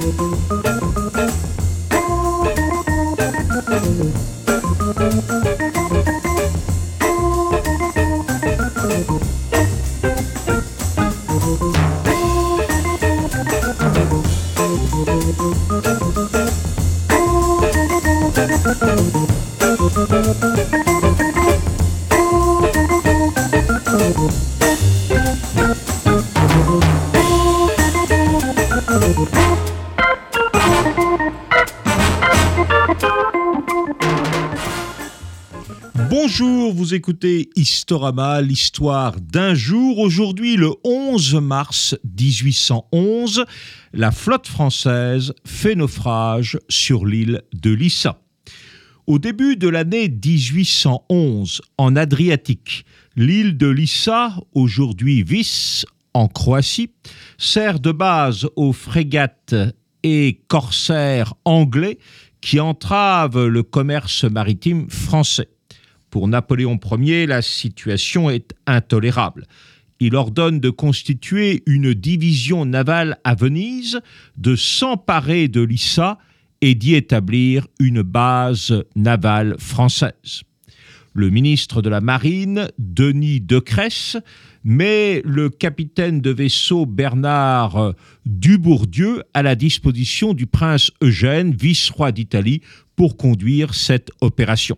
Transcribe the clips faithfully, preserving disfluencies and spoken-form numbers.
Bonjour, vous écoutez Historama, l'histoire d'un jour. Aujourd'hui, le onze mars dix-huit cent onze, la flotte française fait naufrage sur l'île de Lissa. Au début de l'année dix-huit cent onze, en Adriatique, l'île de Lissa, aujourd'hui Vis, en Croatie, sert de base aux frégates et corsaires anglais qui entravent le commerce maritime français. Pour Napoléon Ier, la situation est intolérable. Il ordonne de constituer une division navale à Venise, de s'emparer de Lissa et d'y établir une base navale française. Le ministre de la Marine, Denis de Cresse, met le capitaine de vaisseau Bernard Dubourdieu à la disposition du prince Eugène, vice-roi d'Italie, pour conduire cette opération.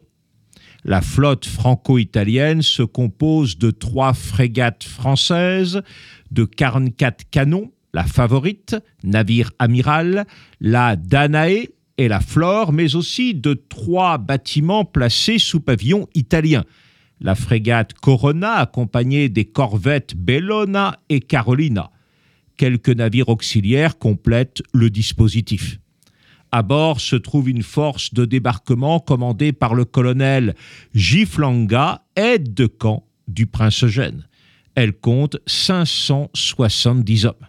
La flotte franco-italienne se compose de trois frégates françaises, de quarante-quatre canons, la Favorite, navire amiral, la Danae et la Flore, mais aussi de trois bâtiments placés sous pavillon italien. La frégate Corona, accompagnée des corvettes Bellona et Carolina. Quelques navires auxiliaires complètent le dispositif. À bord se trouve une force de débarquement commandée par le colonel Giflanga, aide de camp du prince Eugène. Elle compte cinq cent soixante-dix hommes.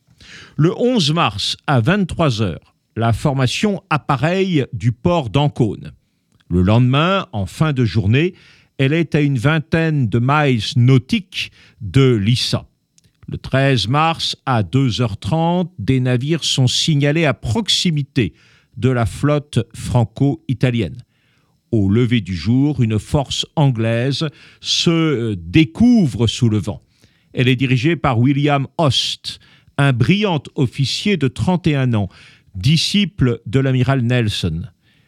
Le onze mars, à vingt-trois heures, la formation appareille du port d'Ancône. Le lendemain, en fin de journée, elle est à une vingtaine de miles nautiques de Lissa. Le treize mars, à deux heures trente, des navires sont signalés à proximité de la flotte franco-italienne. Au lever du jour, une force anglaise se découvre sous le vent. Elle est dirigée par William Hoste, un brillant officier de trente et un ans, disciple de l'amiral Nelson.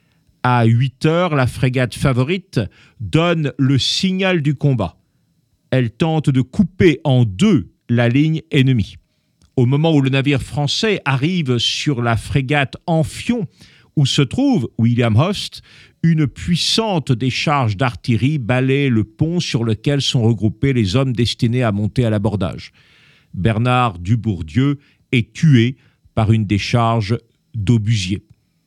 À huit heures, la frégate Favorite donne le signal du combat. Elle tente de couper en deux la ligne ennemie. Au moment où le navire français arrive sur la frégate Amphion, où se trouve William Hoste, une puissante décharge d'artillerie balaie le pont sur lequel sont regroupés les hommes destinés à monter à l'abordage. Bernard Dubourdieu est tué par une décharge d'obusiers.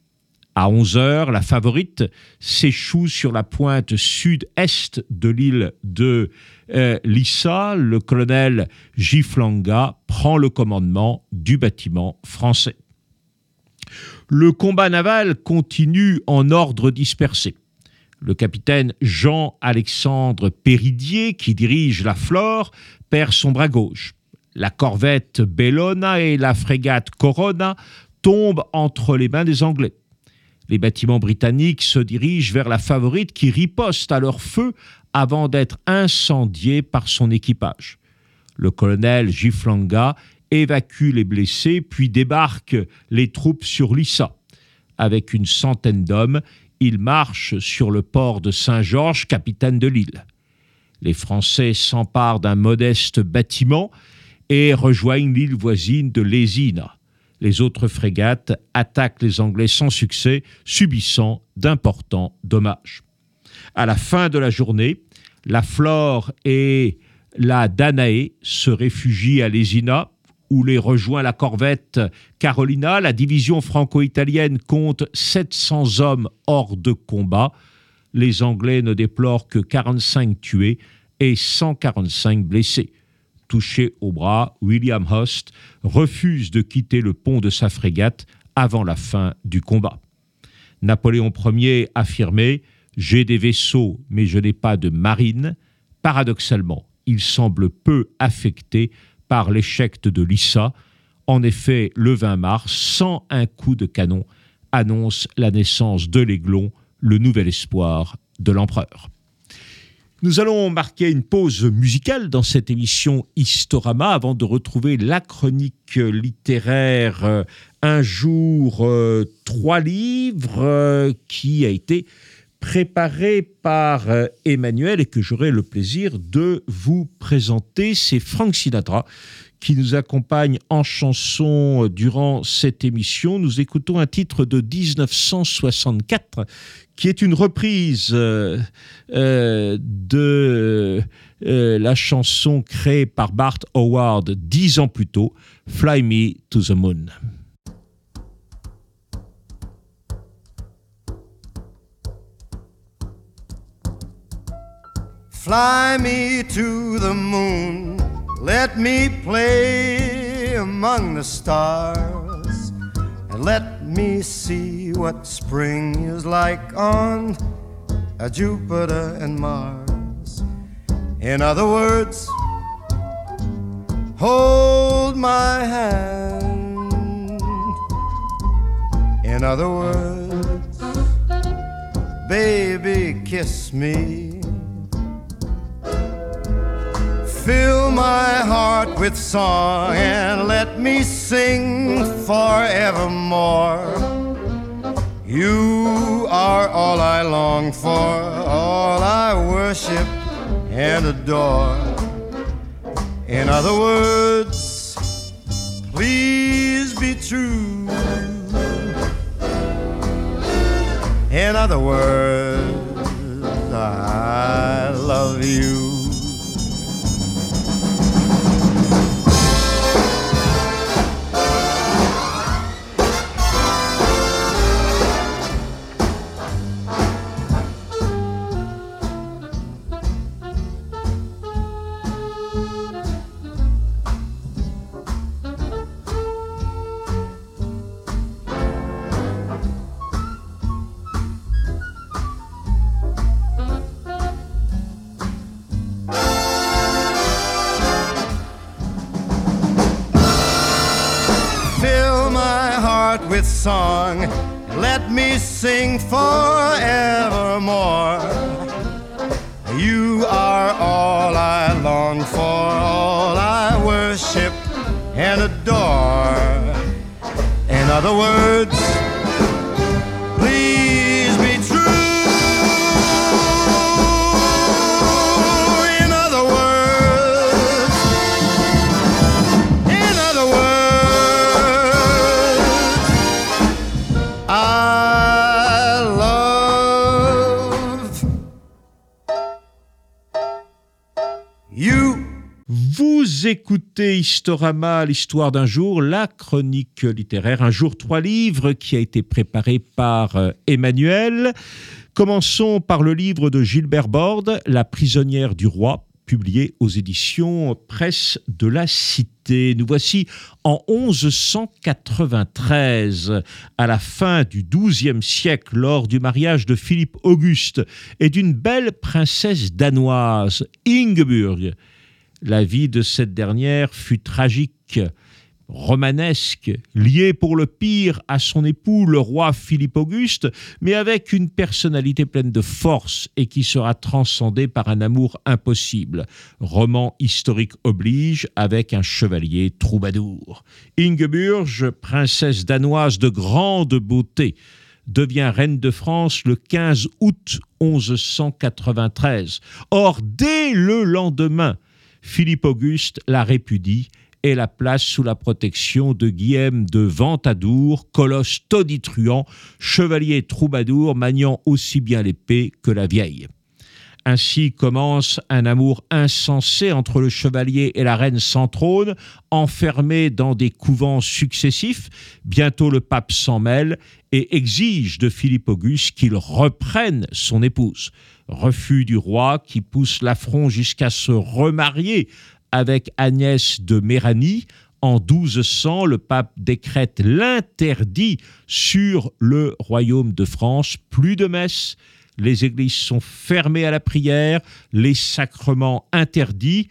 À onze heures, la Favorite s'échoue sur la pointe sud-est de l'île de euh, Lissa. Le colonel Giflanga prend le commandement du bâtiment français. Le combat naval continue en ordre dispersé. Le capitaine Jean-Alexandre Péridier, qui dirige la Flore, perd son bras gauche. La corvette Bellona et la frégate Corona tombent entre les mains des Anglais. Les bâtiments britanniques se dirigent vers la Favorite qui riposte à leur feu avant d'être incendiée par son équipage. Le colonel Giflanga évacue les blessés puis débarque les troupes sur Lissa. Avec une centaine d'hommes, il marche sur le port de Saint-Georges, capitaine de l'île. Les Français s'emparent d'un modeste bâtiment et rejoignent l'île voisine de Lesina. Les autres frégates attaquent les Anglais sans succès, subissant d'importants dommages. À la fin de la journée, la Flore et la Danae se réfugient à Lesina, où les rejoint la corvette Carolina. La division franco-italienne compte sept cents hommes hors de combat. Les Anglais ne déplorent que quarante-cinq tués et cent quarante-cinq blessés. Touché au bras, William Hoste refuse de quitter le pont de sa frégate avant la fin du combat. Napoléon Ier affirmait « J'ai des vaisseaux, mais je n'ai pas de marine ». Paradoxalement, il semble peu affecté par l'échec de Lissa. En effet, le vingt mars, sans un coup de canon, annonce la naissance de l'Aiglon, le nouvel espoir de l'empereur. Nous allons marquer une pause musicale dans cette émission Historama avant de retrouver la chronique littéraire euh, Un jour, euh, trois livres euh, qui a été préparée par euh, Emmanuel et que j'aurai le plaisir de vous présenter. C'est Frank Sinatra qui nous accompagne en chanson durant cette émission. Nous écoutons un titre de dix-neuf cent soixante-quatre qui est une reprise euh, euh, de euh, la chanson créée par Bart Howard dix ans plus tôt, Fly Me to the Moon. Fly me to the moon, let me play among the stars, and let me see what spring is like on a Jupiter and Mars. In other words, hold my hand. In other words, baby, kiss me. Fill my heart with song and let me sing forevermore. You are all I long for, all I worship and adore. In other words, please be true. In other words, I love you. With song, let me sing forevermore. You are all I long for, all I worship and adore. In other words, please be true. In other words, in other words, I love you. Vous écoutez Historama, l'histoire d'un jour, la chronique littéraire, un jour, trois livres, qui a été préparé par euh, Emmanuel. Commençons par le livre de Gilbert Borde, La prisonnière du roi, publié aux éditions Presse de la Cité. Nous voici en onze cent quatre-vingt-treize, à la fin du douzième siècle, lors du mariage de Philippe Auguste et d'une belle princesse danoise, Ingeborg. La vie de cette dernière fut tragique, romanesque, liée pour le pire à son époux, le roi Philippe Auguste, mais avec une personnalité pleine de force et qui sera transcendée par un amour impossible. Roman historique oblige, avec un chevalier troubadour. Ingeborg, princesse danoise de grande beauté, devient reine de France le quinze août onze cent quatre-vingt-treize. Or, dès le lendemain, Philippe Auguste la répudie et la place sous la protection de Guillaume de Ventadour, colosse tonitruant, chevalier troubadour maniant aussi bien l'épée que la vieille. Ainsi commence un amour insensé entre le chevalier et la reine sans trône, enfermés dans des couvents successifs. Bientôt le pape s'en mêle et exige de Philippe Auguste qu'il reprenne son épouse. Refus du roi qui pousse l'affront jusqu'à se remarier avec Agnès de Méranie. En douze cents, le pape décrète l'interdit sur le royaume de France. Plus de messes, les églises sont fermées à la prière, les sacrements interdits.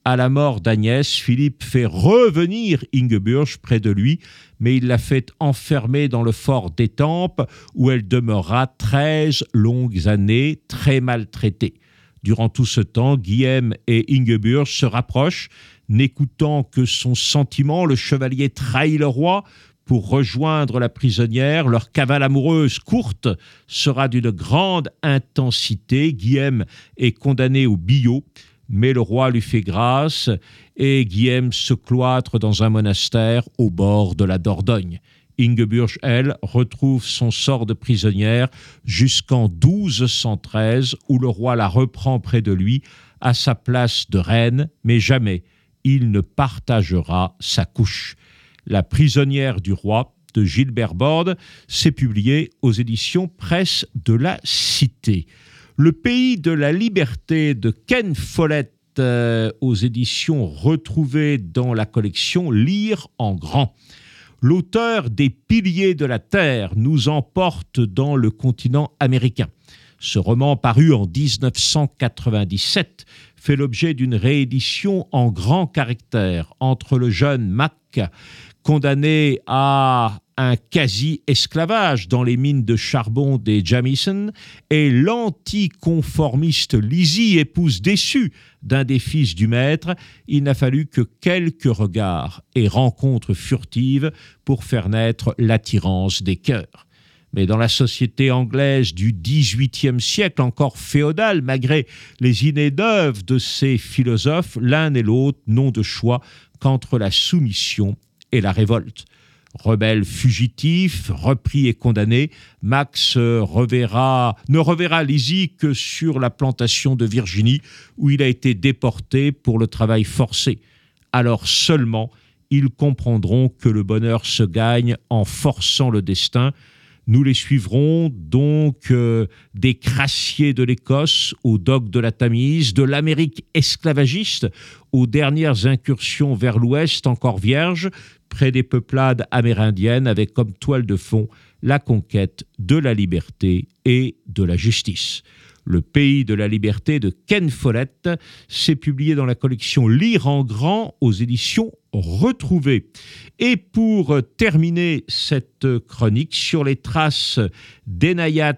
À la mort d'Agnès, Philippe fait revenir Ingeburg près de lui, mais il la fait enfermer dans le fort d'Étampes, où elle demeurera treize longues années, très maltraitée. Durant tout ce temps, Guillaume et Ingeburg se rapprochent, n'écoutant que son sentiment, le chevalier trahit le roi pour rejoindre la prisonnière. Leur cavale amoureuse courte sera d'une grande intensité. Guillaume est condamné au billot, mais le roi lui fait grâce et Guillaume se cloître dans un monastère au bord de la Dordogne. Ingeburg, elle, retrouve son sort de prisonnière jusqu'en douze cent treize, où le roi la reprend près de lui à sa place de reine, mais jamais il ne partagera sa couche. La prisonnière du roi de Gilbert Borde s'est publié aux éditions Presse de la Cité. Le pays de la liberté de Ken Follett euh, aux éditions retrouvées dans la collection Lire en grand. L'auteur des Piliers de la Terre nous emporte dans le continent américain. Ce roman, paru en dix-neuf cent quatre-vingt-dix-sept, fait l'objet d'une réédition en grand caractère entre le jeune Mac, condamné à un quasi-esclavage dans les mines de charbon des Jamison, et l'anticonformiste Lizzie, épouse déçue d'un des fils du maître. Il n'a fallu que quelques regards et rencontres furtives pour faire naître l'attirance des cœurs. Mais dans la société anglaise du dix-huitième siècle, encore féodale, malgré les idées neuves de ces philosophes, l'un et l'autre n'ont de choix qu'entre la soumission et la révolte. Rebelle fugitif, repris et condamné, Max reverra, ne reverra Lizzie que sur la plantation de Virginie, où il a été déporté pour le travail forcé. Alors seulement, ils comprendront que le bonheur se gagne en forçant le destin. Nous les suivrons donc euh, des crassiers de l'Écosse aux dogs de la Tamise, de l'Amérique esclavagiste aux dernières incursions vers l'Ouest encore vierges, près des peuplades amérindiennes, avec comme toile de fond la conquête de la liberté et de la justice. Le pays de la liberté de Ken Follett s'est publié dans la collection Lire en grand aux éditions Retrouvées. Et pour terminer cette chronique sur les traces d'Enayat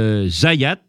Zayat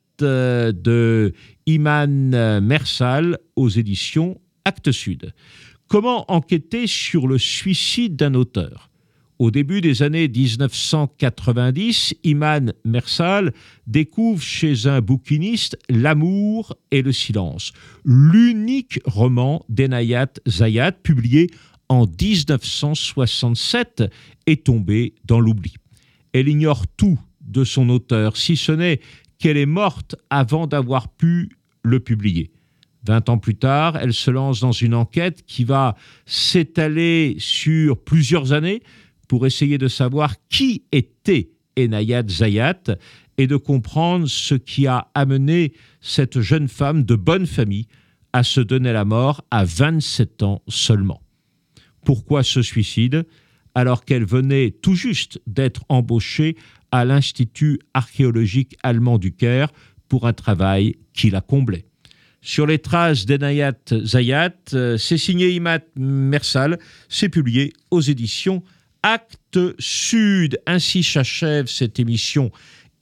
de Iman Mersal aux éditions Actes Sud. Comment enquêter sur le suicide d'un auteur ? Au début des années dix-neuf cent quatre-vingt-dix, Iman Mersal découvre chez un bouquiniste L'amour et le silence, l'unique roman d'Enayat Zayat publié en dix-neuf cent soixante-sept est tombé dans l'oubli. Elle ignore tout de son auteur, si ce n'est qu'elle est morte avant d'avoir pu le publier. Vingt ans plus tard, elle se lance dans une enquête qui va s'étaler sur plusieurs années pour essayer de savoir qui était Enayat Zayat et de comprendre ce qui a amené cette jeune femme de bonne famille à se donner la mort à vingt-sept ans seulement. Pourquoi ce suicide alors qu'elle venait tout juste d'être embauchée à l'Institut archéologique allemand du Caire pour un travail qui la comblait? Sur les traces d'Enayat Zayat, c'est signé Iman Mersal, c'est publié aux éditions Actes Sud. Ainsi s'achève cette émission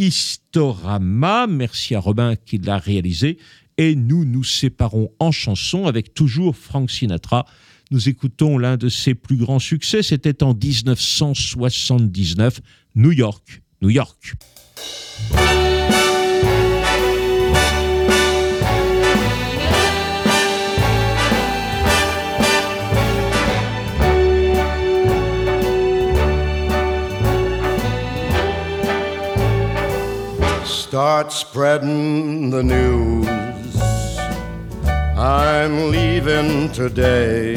Historama. Merci à Robin qui l'a réalisé. Et nous nous séparons en chanson avec toujours Frank Sinatra. Nous écoutons l'un de ses plus grands succès. C'était en dix-neuf cent soixante-dix-neuf, New York, New York. Start spreading the news. I'm leaving today.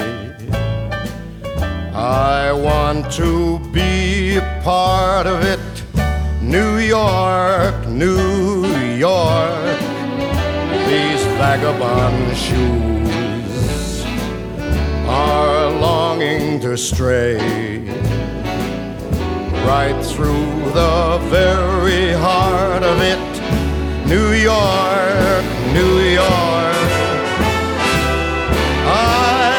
I want to be a part of it. New York, New York. These vagabond shoes are longing to stray right through the very heart of it. New York, New York. I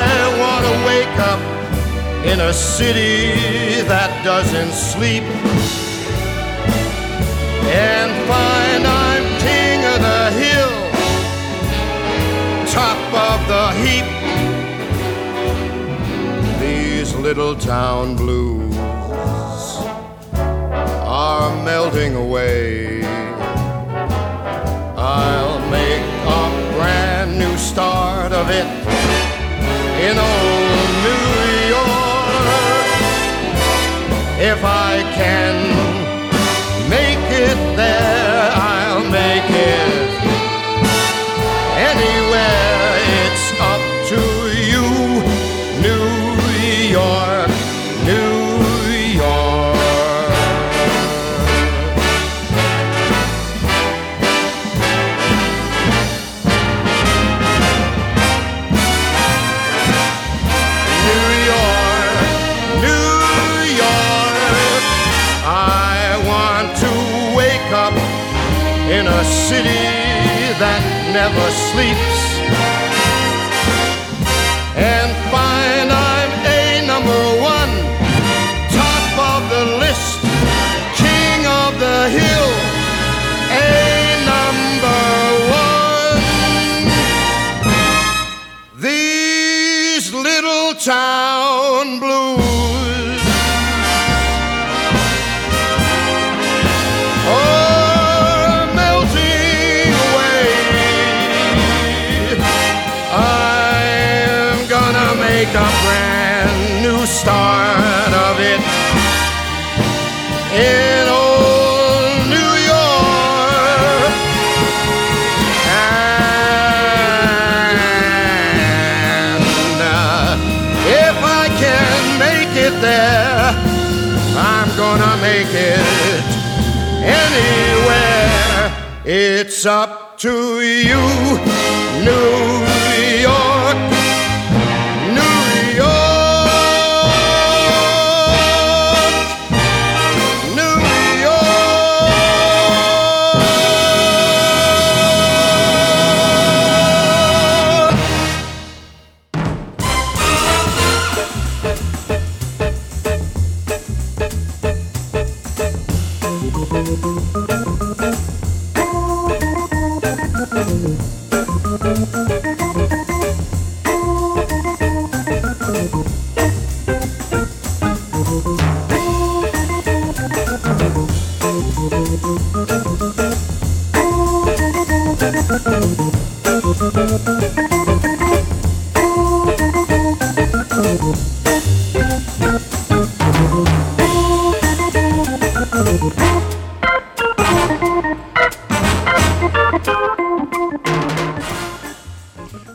in a city that doesn't sleep, and find I'm king of the hill, top of the heap. These little town blues are melting away. I'll make a brand new start of it in old New York. If I can make it there, I'll make it anywhere. It's up to you, New York, New York. New York, New York. I want to wake up in a city that never sleeps, and find I'm a number one, top of the list, king of the hill, a number one. These little town blues are melting away. I'm gonna make a brand new start of it in old New York. And uh, if I can make it there, I'm gonna make it anywhere. It's up to you, New York, New York, New York. Thank you.